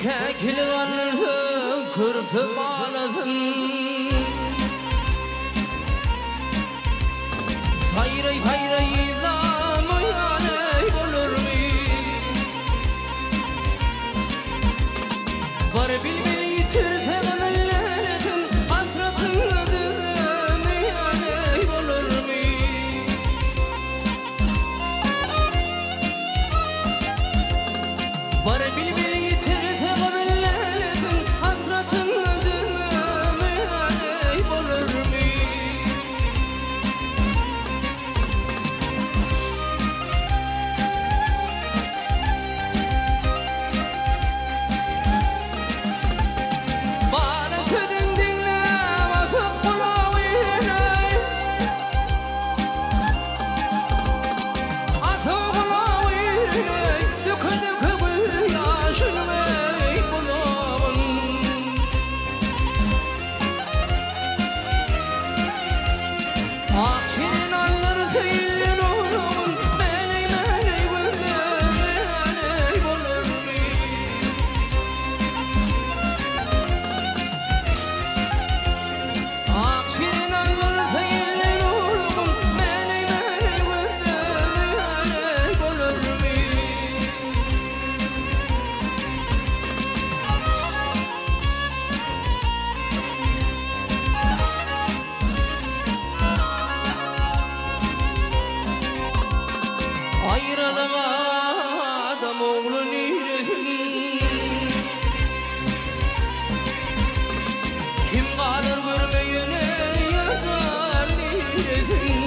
kekil varlığım kırpı bağladım. Hayray hayray idamı yaney olur mu? Var bilbil yitirse bana hasratın adını yaney olur mu? Var bilbil yitirse bana hasratın adını yaney olur mu? Adam oğlu neyledim? Kim kalır görmeyene yazar neyledim?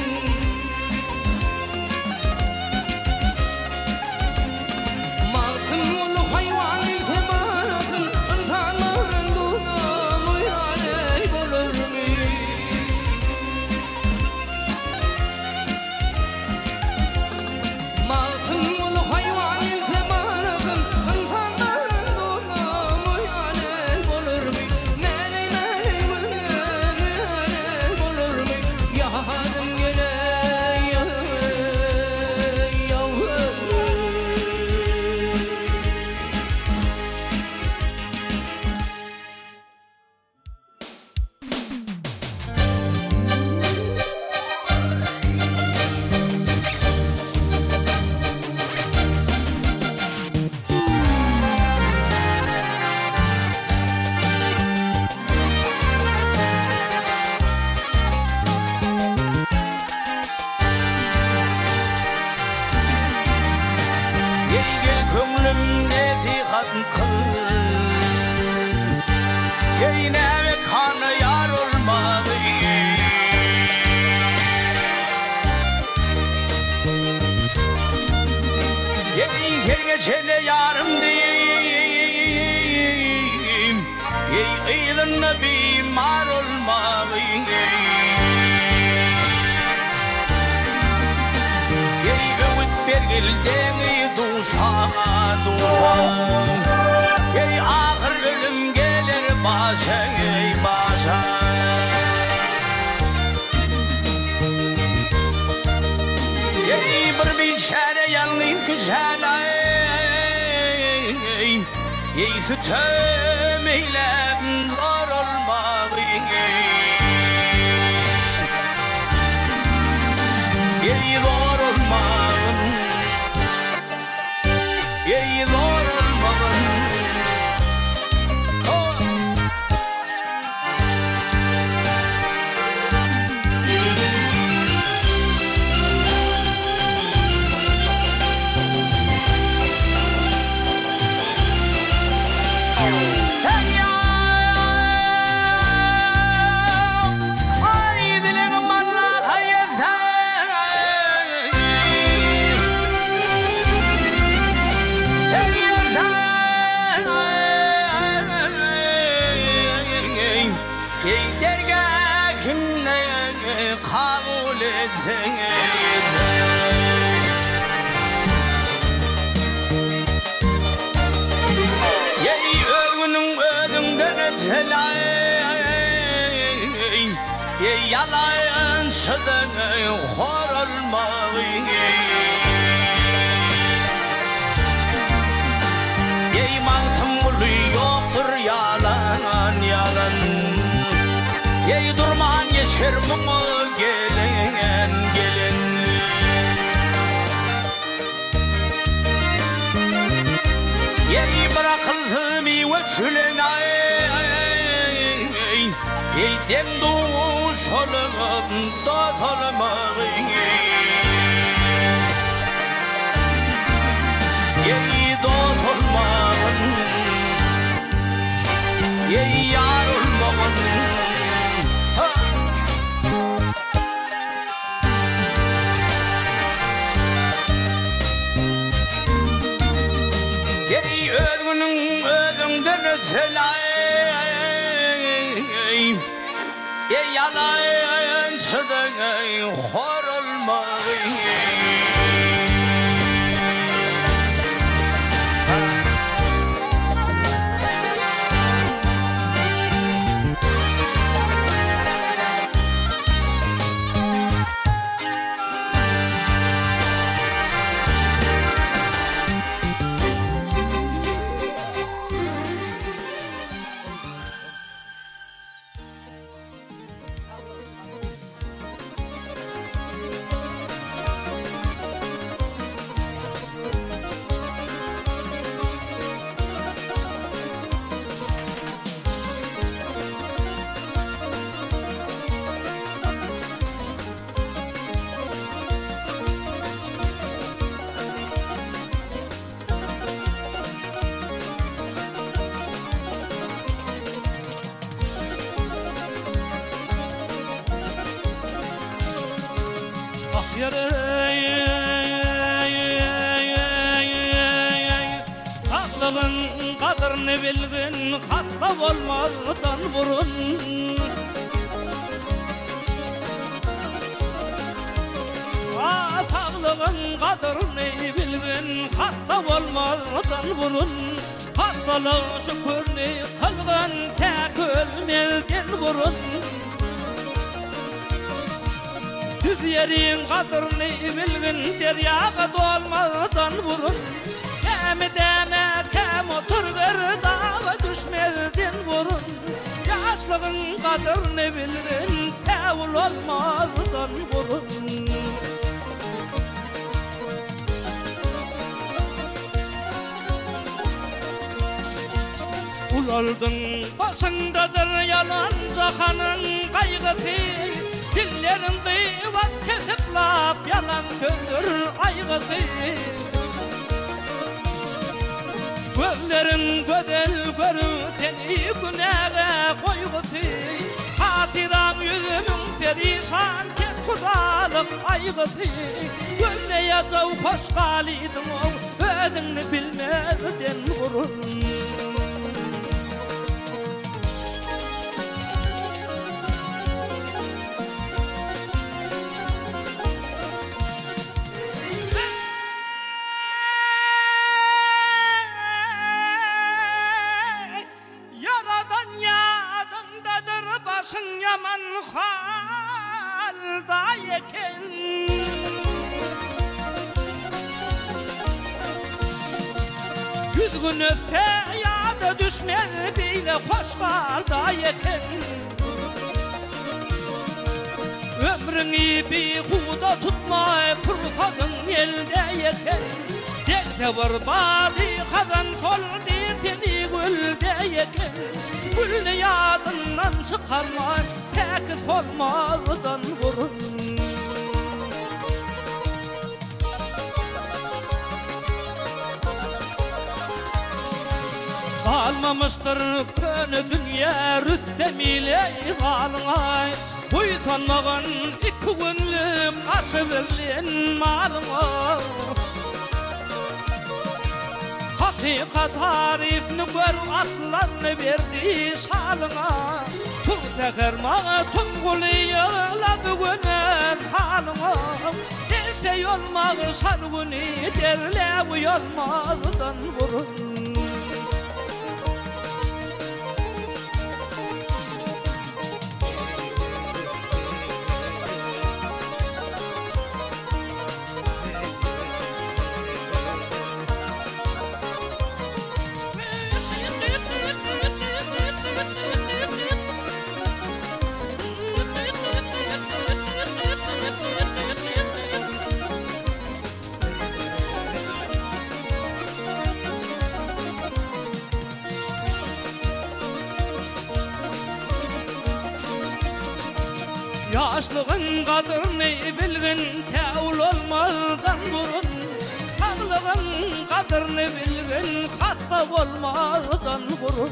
Mağtım olu hayvan iltemanatın ıntanların dunamı yaney olur mu? Geçene yarım diyeyim Eylin Nebi mar olmağı Öğüt bergildeni duşan Ahır ölüm gelir başa Bir biçare yanlış güzel Sütüm ile zor olmağı Zor olmağın Zor olmağın kabul etseniz Yey ölünün özünden etselay Yey yalansıdan hor olmağı Yey mantım şermama gelen gelen Yeri bırakıldı mi veçülen Ey demdu şolum da salmağı Ey dost olmağın Ey yar olmağın Ey özünün özünden ötselay Ey yalan çıdın hor olmağı Aklının kadrini bilgin hatta olmadan burun Sağlığın kadrini bilgin hatta olmadan burun Hastalığı şükürni kılgın tek ölmezden burun Düz yerin kadrini bilgin deryaga dolmadan burun Deme tem otur ver dağa düşmezden burun Yaşlığın kadrini bilgin tevul olmazdan burun Ulardın başındadır yalanca kanın kaygısı Dillerin dıvat kesip laf yalan söndür aygısı Gözlerin gözel görür seni günaha koygısı Hatiram yüzümün perişan tek kudalık aygısı Gönleyeceğim hoş galidin o özünü bilmezden vurun Başın yaman haldayken Yüz gün öte ya da düşmediyle hoş haldayken Ömrünü bir huda tutmay kurtadın eldeyken Derde var bari kazan toldu seni güldeyken Gülünü yadından çıkarma tek sormadan vurun Kalmamıştır könü dünya rüttemiyle kalına Uysanmağın iki günlük aşı verilen malına Hakikat harifini gör aslanını verdi şalına Tur tekerma tungulu yığla bugünün halına Derte yolmağı sargını derle bu yolmağından vurun Yaşlığın kadrini bilgin tevul olmazdan burun Sağlığın kadrini bilgin hasta olmazdan burun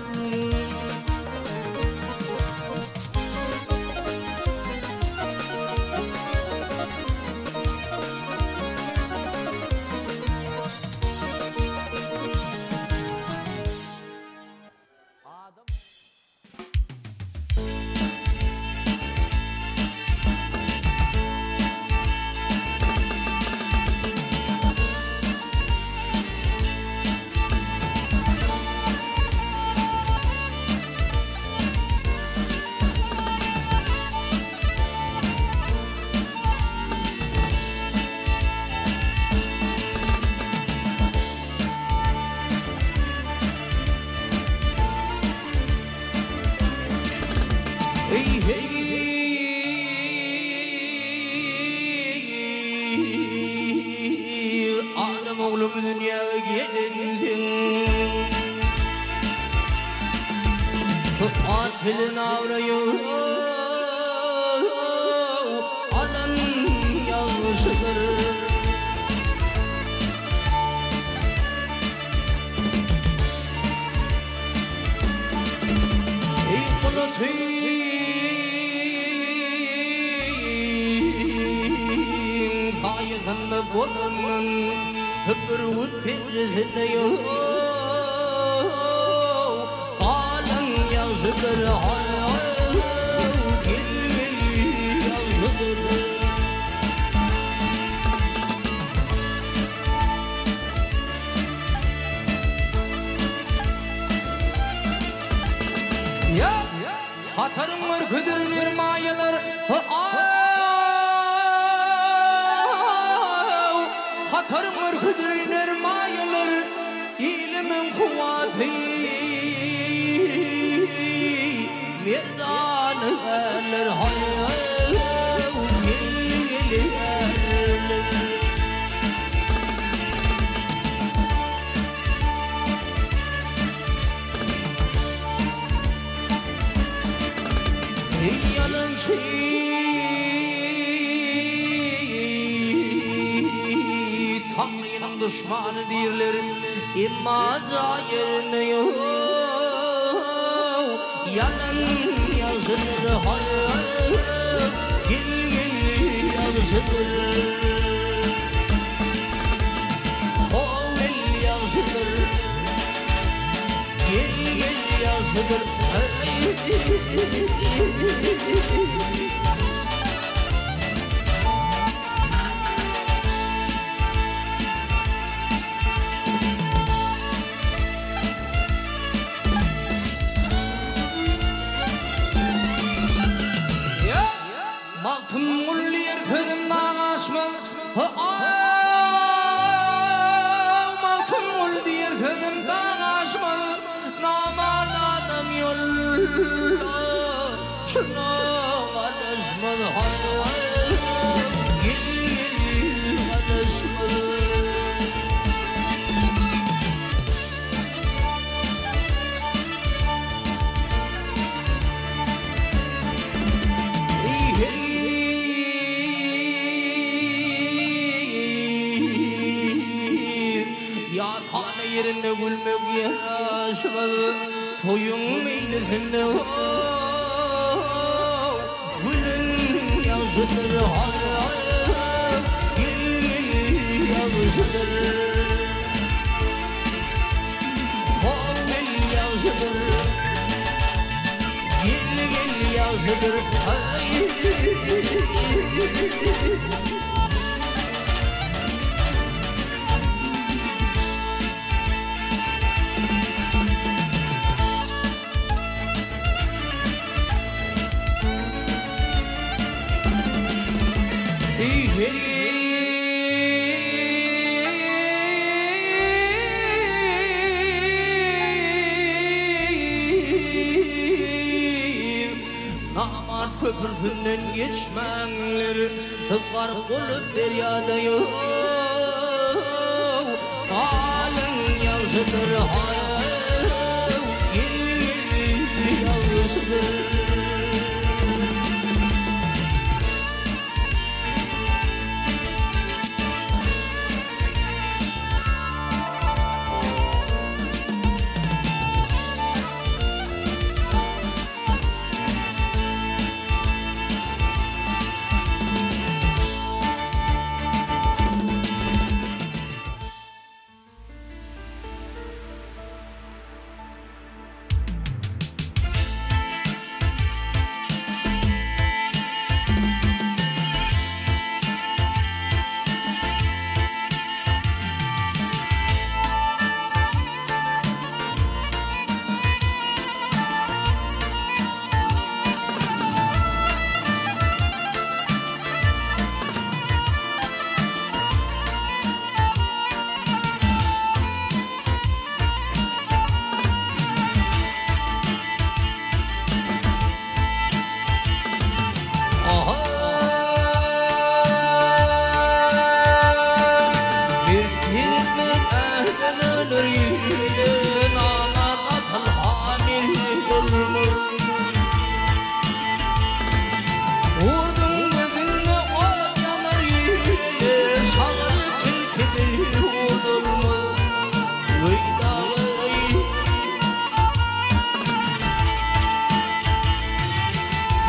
Adam oğlum dünyaya gelindin Atilin avrayı Alan yağışıdır Ey bulatı Hayıkanlı bolunun Hıbrut fitrisinde yok Kalan yazıdır Gel yazıdır Ya Hatarım var küdürünür mayalar Hatarım var küdürünür mayalar İlimin kuvveti Merdanı erler hayal Gel erler Yalan Tanrı'nın düşmanı değiller İmma zahirine yok Yalan yazıdır hayal Gel yazıdır O gel yazıdır Gel yazıdır Maltım ulliyer könüm nağaşmaz Maltım ulliyer könüm nağaşmaz Namar adam yolla Şuna karışmaz Gel karışmaz Yathane yerine gülmek yaraşmaz Toyun meylisinde Gülün yazıdır hayal Gel yazıdır O gel yazıdır Gel yazıdır Namart köprüsünden geçmenler Garip olup deryada yok Kalın yazıdır hayal Gel yazıdır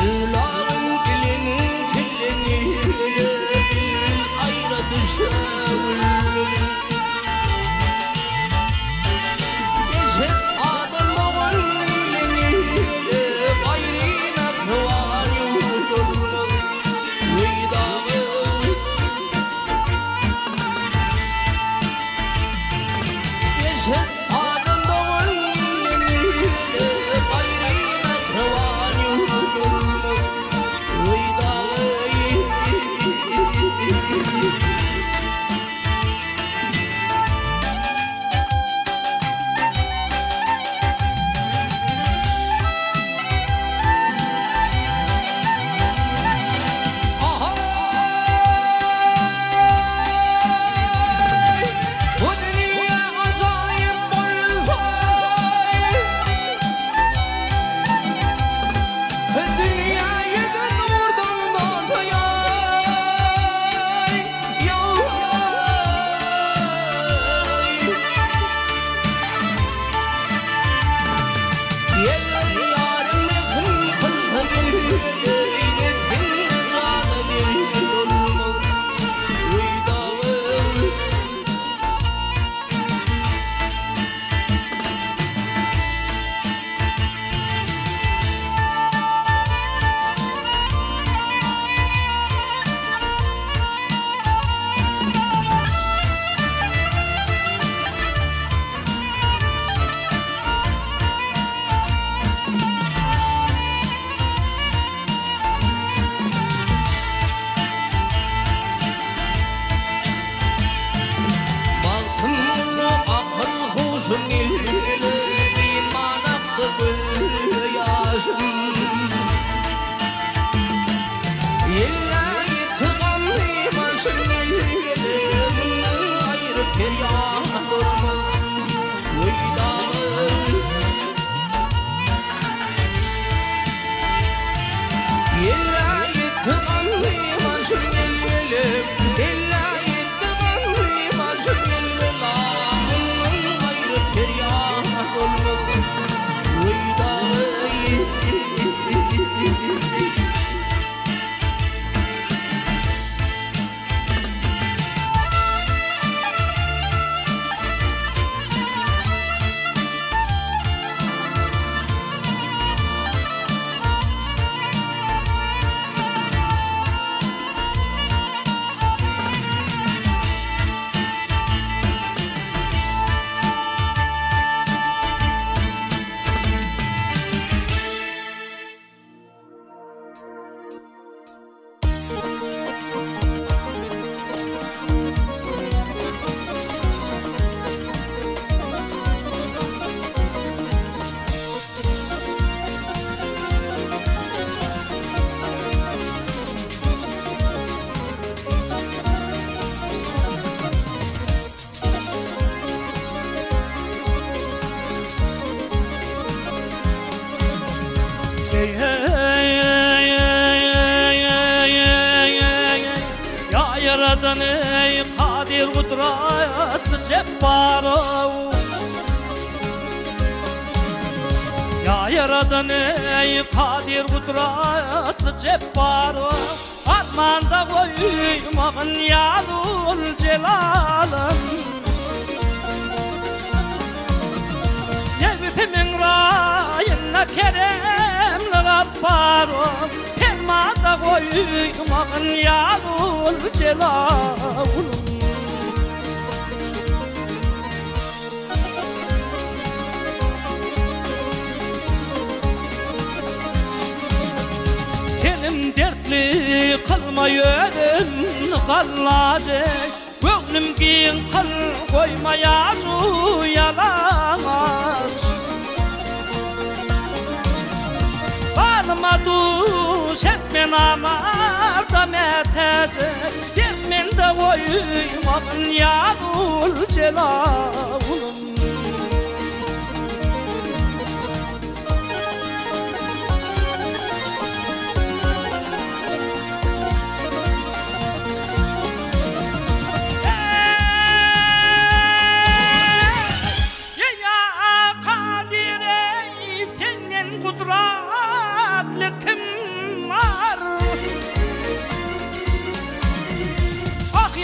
Ilağım ilin tilleniyle bir ayra düşerim. Eşit adam doğan iliniyle gayri mekruvan yurdulmaz Uydağı Eşit adam doğan iliniyle gayri mekruvan yurdulmaz Uydağı Bu dünya acayip bolsay Dünyayı da nurdan dolayay Yeler yarım yakın kılgın Eyletin canı bir olmaz Uydağı Baktımlı akıl huşum ile iman aktı gözyaşım İlla gitti gamli başım ile ayrı feryat olmaz Uydağı İlla gitti gamli başım ile İlla gitti gamli başım ile Lağımın gayrı feryat olmaz Uydağı Ya yaradan ey kadir kudretli cebbarım Ya yaradan ey kadir kudretli cebbarım Atmanda koymağın yadul celalım Yevtimin rayına keremli gabbarım Fermanda koymağın yadul celalım Senin dertli kılma yödün kallacak Gönlüm giyin kıl koymaya şu yalamaç Balıma duş etmen amarda metecek Dertmen de koymağın yadul celalım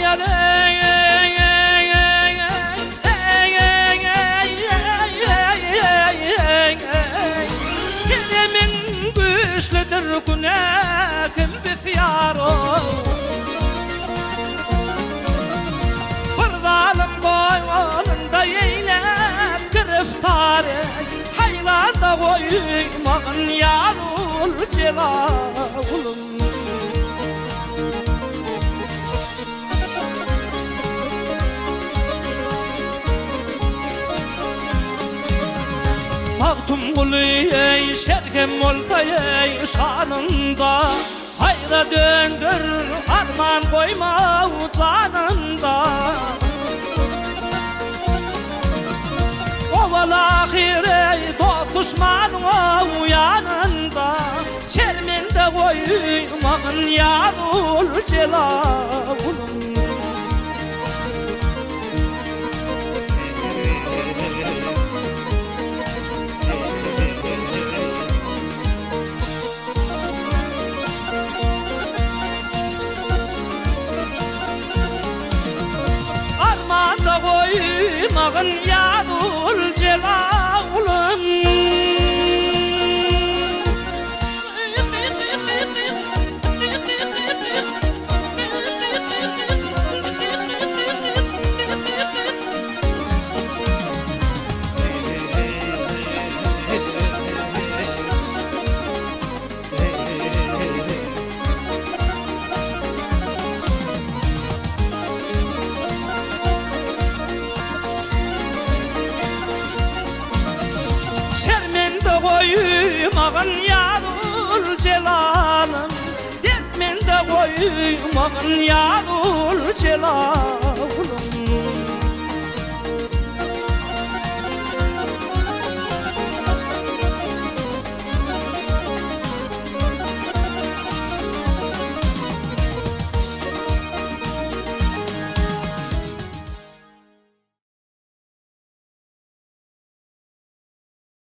Kelimin güçlüdür günekim bisyaro Bir zalim boynunda yeylep giriftar Haylanda koymağın yarul celalım Maktum kulu ey şerhem olsa ey şanında Hayra döndür arman koyma utanında Oval ahir ey dost düşmanın o yanında Şerminde koymağın yarul celalım Koymağın yarul celalım Şerminde koymağın yarul celalım Dertminde koymağın yarul celalım